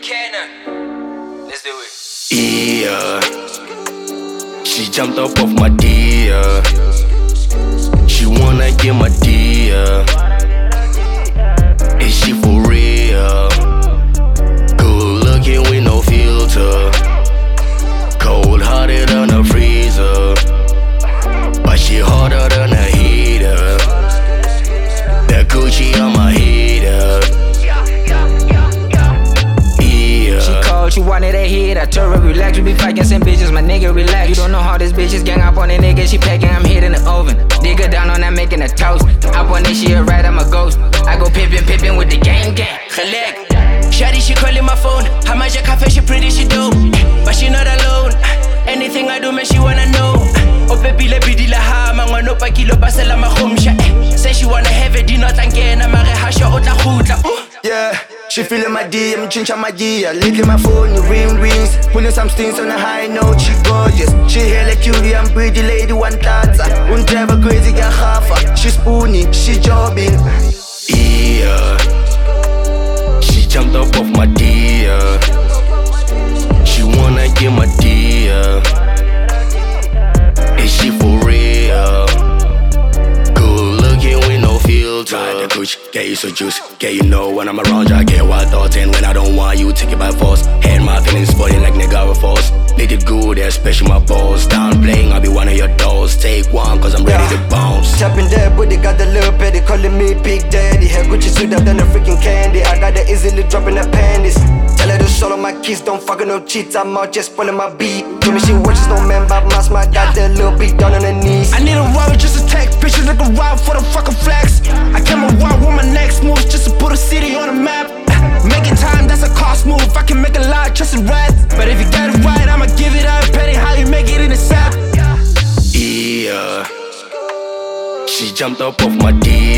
Cannon. Let's do it. Yeah, she jumped up off my deer. She wanna get my deer. Is she for real? Good looking with no filter. Cold hearted than a freezer, but she harder than a heater. That Gucci on my heater. She wanted a hit, I told her relax, we be fighting some bitches, my nigga relax. You don't know how this bitches gang up on a nigga, she packing, I'm hitting the oven. Nigga down on that making a toast. Up on this shit right, I'm a ghost. I go pimpin' with the gang. Collect. Shawty, she calling my phone. How much a cafe, she pretty, she dope. But she not alone. Anything I do, man, she wanna know. Oh baby, let me deal ha, mangwano pa kilo pasela mahomsha. Say she wanna have it, not again, I'm a rehasha otla khutla. Yeah, she feeling my D, I'm chincha my G. Lately my phone, the ring rings. Putting some stings on a high note, she gorgeous. She hella cutie, I'm pretty lady, one tata. Untreva crazy, got halfa. She spooning, she jobbing. Yeah, she jumped up off my deer. She wanna get my deer. Is she for real? Good looking with no filter. The Gucci, get you so juicy. Get you know when I'm around you, I get wild thoughts. And when I don't want you, take it by force. Hand my feelings spoiling like Niagara Falls. Need it good, especially my balls. Down playing, I'll be one of your dolls. Take one, cause I'm ready to bounce. Tapping that booty, got the little petty, calling me Big Daddy. Hair Gucci suit up than a freaking candy. I got that easily dropping the panties. Tell her to swallow my kiss, don't fucking no cheats. I'm out just spoiling my beat. Told me she watches no man, but my smile got that little beat down on her knees. I need a rubber just to take pictures like a ride for the fucking flex. I came around with my next moves just to put a city on the map. Making time, that's a cost move. I can make a lot, trust and rat. But if you get it right, I'ma give it up. Petty how you make it in the sap. Yeah, she jumped up off my deer.